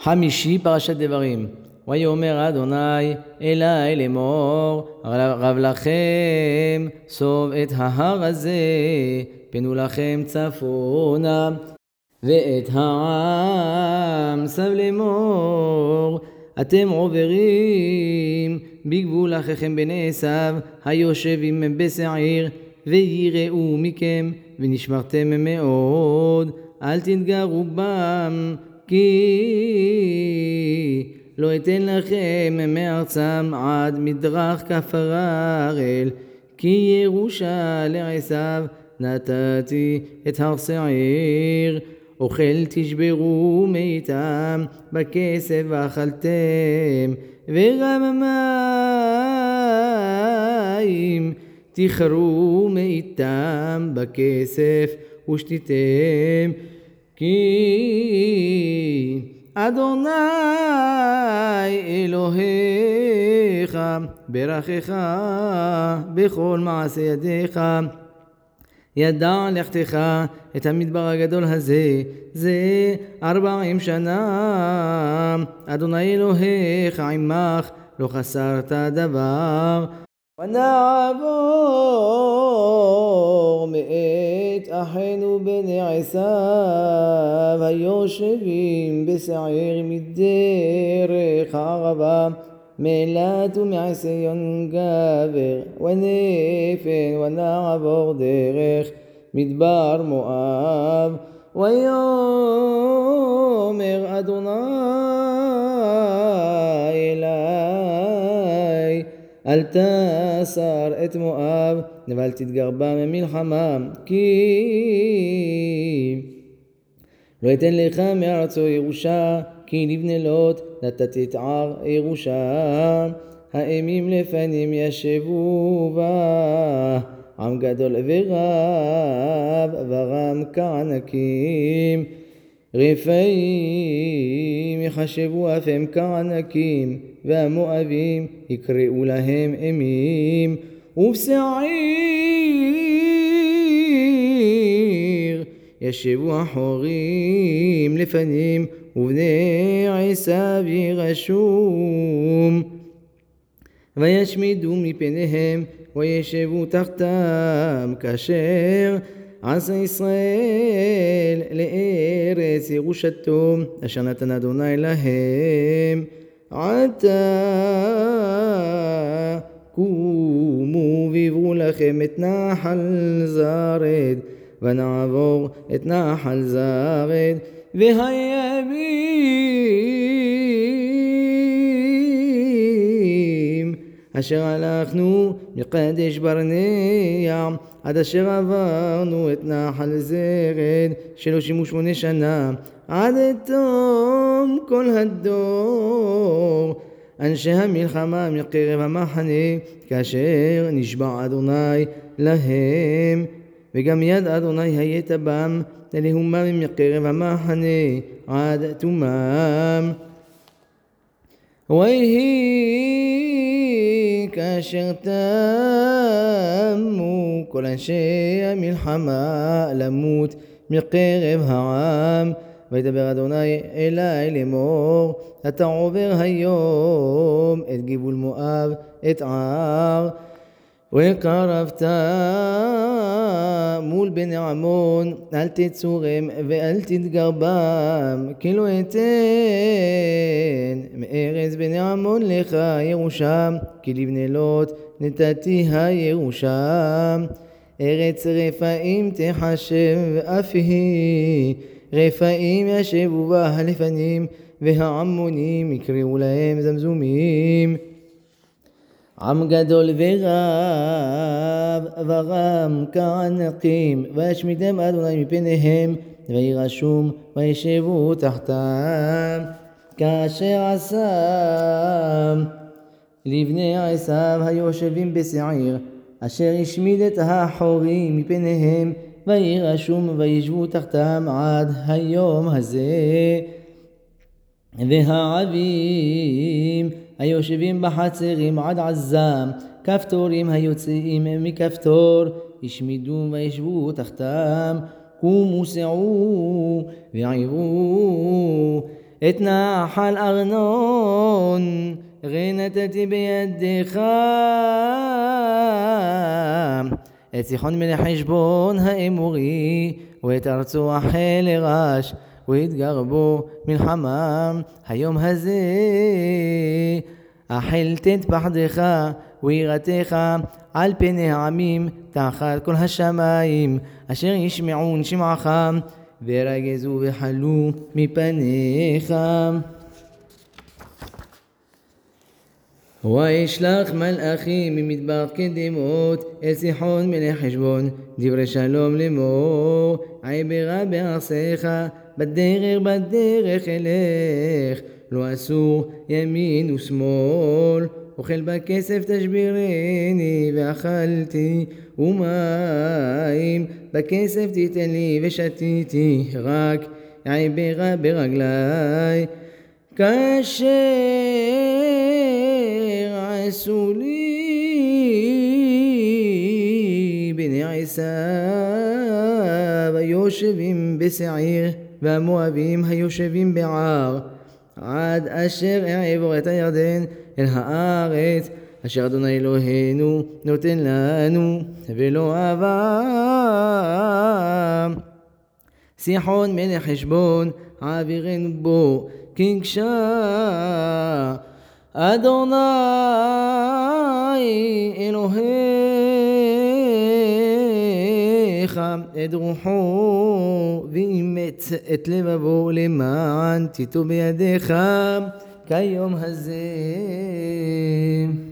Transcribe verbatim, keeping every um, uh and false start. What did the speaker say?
חמישי פרשת דברים. ויאמר אדוני אלי לאמור, רב לכם סוב את ההר הזה, פנו לכם צפונה, ואת העם סב לאמור, אתם עוברים בגבול אחיכם בני עשיו היושבים בשעיר, ויראו מכם ונשמרתם מאוד, אל תתגרו בם, כי לא אתן לכם מארצם עד מדרך כפר הראל, כי ירושה לעשיו נתתי את הר שעיר. אוכל תשברו מאיתם בכסף ואכלתם, ורם מים תחרו מאיתם בכסף ושתיתם, כי אדוני אלוהיך ברכך בכל מעשה ידיך. ידע לכתך את המדבר הגדול הזה, זה ארבעים שנה. אדוני אלוהיך עמך, לא חסרת דבר. ונעבור מאת אחינו בני עשיו היושבים בשעיר מדרך הערבה, מאילת ומעשיון גבר ונפן, ונעבור דרך מדבר מואב. ויאמר אדוני אלי, אל תסר את מואב ואל תתגר בה ממלחמה, כי לא אתן לך מארצו ירושה, כי לבני לוט נתתי את ער ירושה. האימים לפנים ישבו בה, עם גדול ורב ורם כענקים. רפאים יחשבו אף הם כענקים, והמואבים יקראו להם אימים. ובשעיר ישבו החורים לפנים, ובני עשיו ירשום. וישמידו מפניהם וישבו תחתם, כאשר עשה ישראל לארץ ירושתו אשר נתן אדוני להם. עתה קומו ועברו לכם את נחל זרד, ונעבור את נחל זרד, והימים אשר הלכנו מקדש ברנע עד אשר עברנו את נחל זרד שלושים ושמונה שנה, עד תום כל הדור אנשי המלחמה מקרב המחנה, כאשר נשבע אדוני להם. וגם יד אדוני הייתה בם להומם מקרב המחנה עד תומם. ויהי כאשר תמו כל אנשי המלחמה למות מקרב העם, וידבר אדוני אלי לאמור, אתה עובר היום את גבול מואב, את ער, וקרבת מול בני עמון, אל תצורם ואל תתגר בם, כי לא אתן מארץ בני עמון לך ירושה, כי לבני לוט נתתי הירושה. ארץ רפאים תחשב אף היא, רפאים ישבו בה הלפנים, והעמונים יקראו להם זמזומים. עם גדול ורב ורם כענקים, וישמידם אדוני מפניהם, וירשום וישבו תחתם, כאשר עשה לבני עשיו היושבים בשעיר, אשר השמיד את החורים מפניהם, וירשום וישבו תחתם עד היום הזה. והעבים היושבים בחצרים עד עזה, כפתורים היוצאים מכפתור, השמידו וישבו תחתם. קומו סעו ועירו את נחל ארנון נתתי בידך, את סיחון מלך חשבון האמורי, ואת ארצו החל לרש, והתגר בו מלחמה היום הזה. החלת פחדך ויראתך על פני העמים תחת כל השמיים, אשר ישמעון שמעך ורגזו וחלו מפניך. וישלח מלאכים ממדבר קדמות אל סיחון מלך חשבון דברי שלום לאמור, עברה בארצך בדרך בדרך אלך, לא אסור ימין ושמאל, אוכל בכסף תשבירני ואכלתי, ומים בכסף תיתן לי ושתיתי, רק עברה ברגלי כאשר עשו לי בני עשיו היושבים בשעיר, והמואבים היושבים בער, עד אשר אעבור את הירדן אל הארץ אשר אדוני אלוהינו נותן לנו, ולא עבר סיחון מלך חשבון עבירנו בו, כי הקשה אדוני אלוהיך את רוחו ואימץ את לבבו למען תיטו בידיך כיום הזה.